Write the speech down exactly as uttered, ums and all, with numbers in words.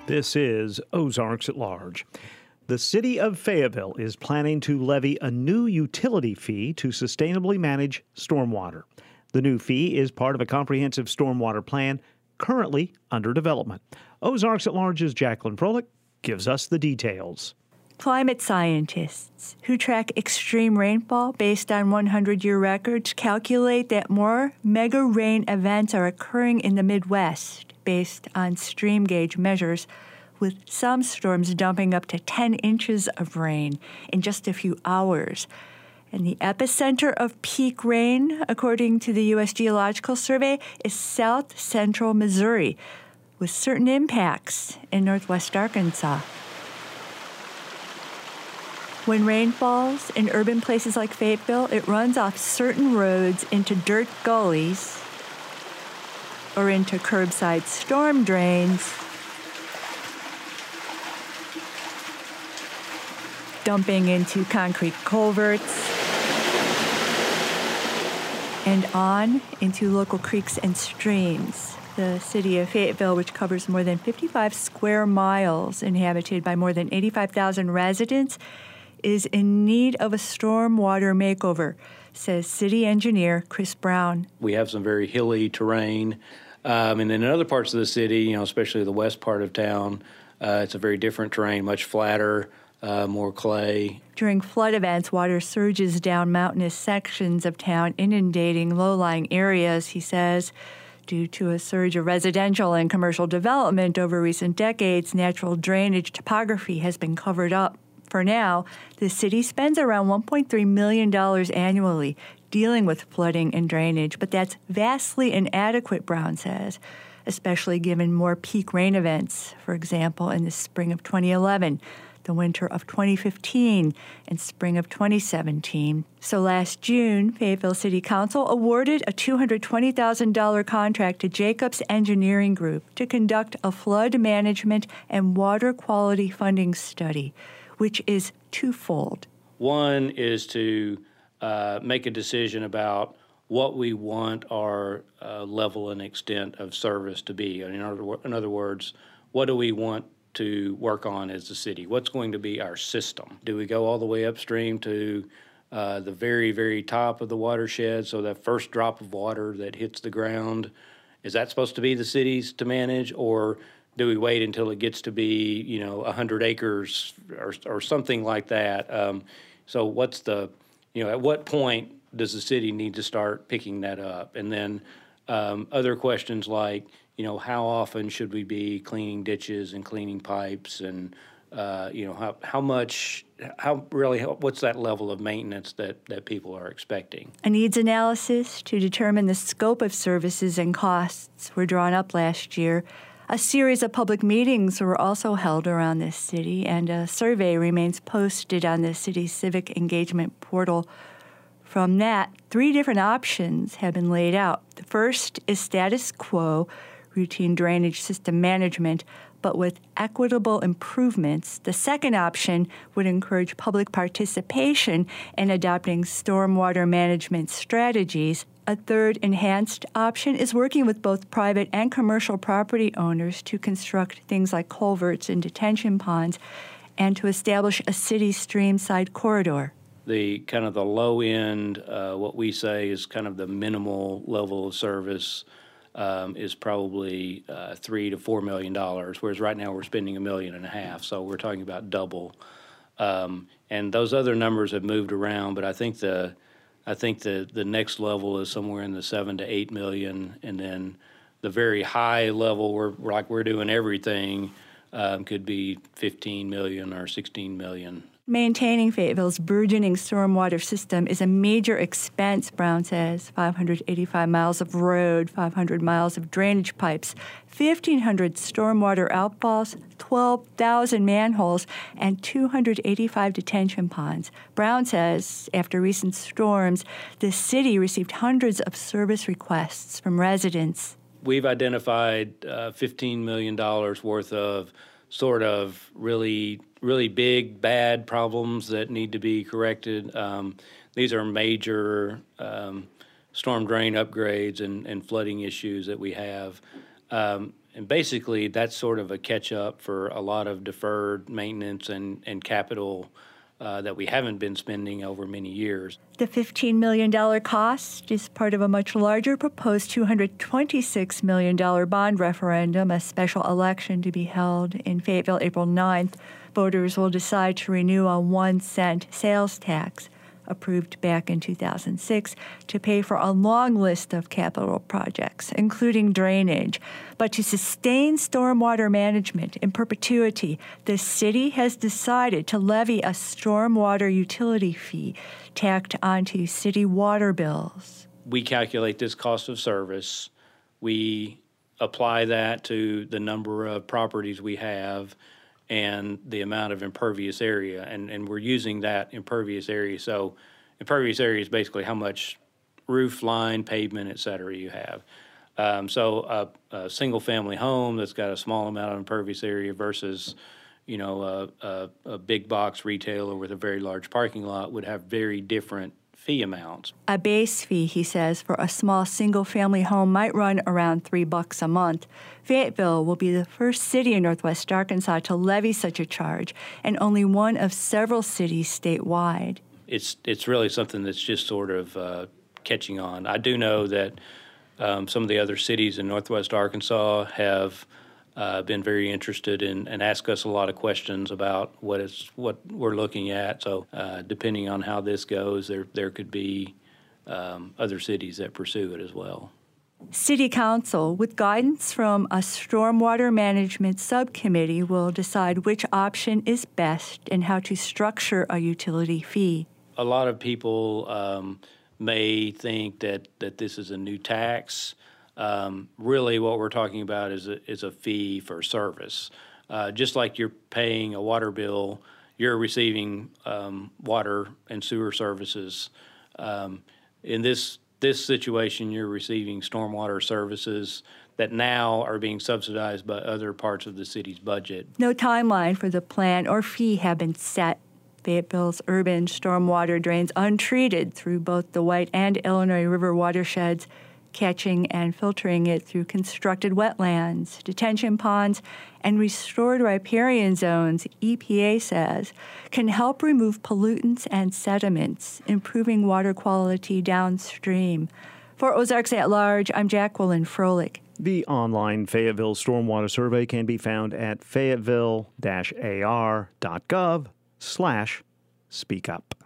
This is Ozarks at Large. The city of Fayetteville is planning to levy a new utility fee to sustainably manage stormwater. The new fee is part of a comprehensive stormwater plan currently under development. Ozarks at Large's Jacqueline Froelich gives us the details. Climate scientists who track extreme rainfall based on hundred-year records calculate that more mega rain events are occurring in the Midwest based on stream gauge measures, with some storms dumping up to ten inches of rain in just a few hours. And the epicenter of peak rain, according to the U S Geological Survey, is south central Missouri, with certain impacts in northwest Arkansas. When rain falls in urban places like Fayetteville, it runs off certain roads into dirt gullies or into curbside storm drains, dumping into concrete culverts, and on into local creeks and streams. The city of Fayetteville, which covers more than fifty-five square miles, inhabited by more than eighty-five thousand residents, is in need of a stormwater makeover, says city engineer Chris Brown. We have some very hilly terrain. Um, and then in other parts of the city, you know, especially the west part of town, uh, it's a very different terrain, much flatter, uh, more clay. During flood events, water surges down mountainous sections of town, inundating low-lying areas, he says. Due to a surge of residential and commercial development over recent decades, natural drainage topography has been covered up. For now, the city spends around one point three million dollars annually dealing with flooding and drainage, but that's vastly inadequate, Brown says, especially given more peak rain events, for example, in the spring of twenty eleven, the winter of twenty fifteen, and spring of twenty seventeen. So last June, Fayetteville City Council awarded a two hundred twenty thousand dollars contract to Jacobs Engineering Group to conduct a flood management and water quality funding study, which is twofold. One is to uh, make a decision about what we want our uh, level and extent of service to be. In other, in other words, what do we want to work on as a city? What's going to be our system? Do we go all the way upstream to uh, the very, very top of the watershed, so that first drop of water that hits the ground, is that supposed to be the city's to manage, or do we wait until it gets to be, you know, one hundred acres or, or something like that? Um, so what's the, you know, at what point does the city need to start picking that up? And then um, other questions like, you know, how often should we be cleaning ditches and cleaning pipes, and, uh, you know, how, how much, how really, how, what's that level of maintenance that, that people are expecting? A needs analysis to determine the scope of services and costs were drawn up last year. A series of public meetings were also held around this city, and a survey remains posted on the city's civic engagement portal. From that, three different options have been laid out. The first is status quo, routine drainage system management, but with equitable improvements. The second option would encourage public participation in adopting stormwater management strategies. A third enhanced option is working with both private and commercial property owners to construct things like culverts and detention ponds, and to establish a city stream-side corridor. The kind of the low end, uh, what we say is kind of the minimal level of service, um, is probably uh, three to four million dollars, whereas right now we're spending a million and a half. So we're talking about double. Um, and those other numbers have moved around, but I think the I think the, the next level is somewhere in the seven to eight million, and then the very high level, where like we're doing everything, um, could be fifteen million or sixteen million. Maintaining Fayetteville's burgeoning stormwater system is a major expense, Brown says. five hundred eighty-five miles of road, five hundred miles of drainage pipes, fifteen hundred stormwater outfalls, twelve thousand manholes, and two hundred eighty-five detention ponds. Brown says after recent storms, the city received hundreds of service requests from residents. We've identified uh, fifteen million dollars worth of sort of really, really big, bad problems that need to be corrected. Um, these are major um, storm drain upgrades and, and flooding issues that we have. Um, and basically that's sort of a catch-up for a lot of deferred maintenance and, and capital uh, that we haven't been spending over many years. The fifteen million dollars cost is part of a much larger proposed two hundred twenty-six million dollars bond referendum, a special election to be held in Fayetteville April ninth. Voters will decide to renew a one cent sales tax, approved back in two thousand six, to pay for a long list of capital projects, including drainage. But to sustain stormwater management in perpetuity, the city has decided to levy a stormwater utility fee tacked onto city water bills. We calculate this cost of service. We apply that to the number of properties we have and the amount of impervious area, and, and we're using that impervious area. So impervious area is basically how much roof line, pavement, et cetera, you have. Um, so a, a single-family home that's got a small amount of impervious area versus, you know, a, a, a big box retailer with a very large parking lot would have very different fee amounts. A base fee, he says, for a small single-family home might run around three bucks a month. Fayetteville will be the first city in Northwest Arkansas to levy such a charge, and only one of several cities statewide. It's it's really something that's just sort of uh, catching on. I do know that um, some of the other cities in Northwest Arkansas have uh, been very interested in and ask us a lot of questions about what it's what we're looking at. So uh, depending on how this goes, there there could be um, other cities that pursue it as well. City Council, with guidance from a stormwater management subcommittee, will decide which option is best and how to structure a utility fee. A lot of people um, may think that, that this is a new tax. Um, really, what we're talking about is a, is a fee for service. Uh, just like you're paying a water bill, you're receiving um, water and sewer services. Um, in this this situation, you're receiving stormwater services that now are being subsidized by other parts of the city's budget. No timeline for the plan or fee have been set. Fayetteville's urban stormwater drains untreated through both the White and Illinois River watersheds, catching and filtering it through constructed wetlands, detention ponds, and restored riparian zones, E P A says, can help remove pollutants and sediments, improving water quality downstream. For Ozarks at Large, I'm Jacqueline Froelich. The online Fayetteville Stormwater Survey can be found at fayetteville dash a r dot gov slash speak up.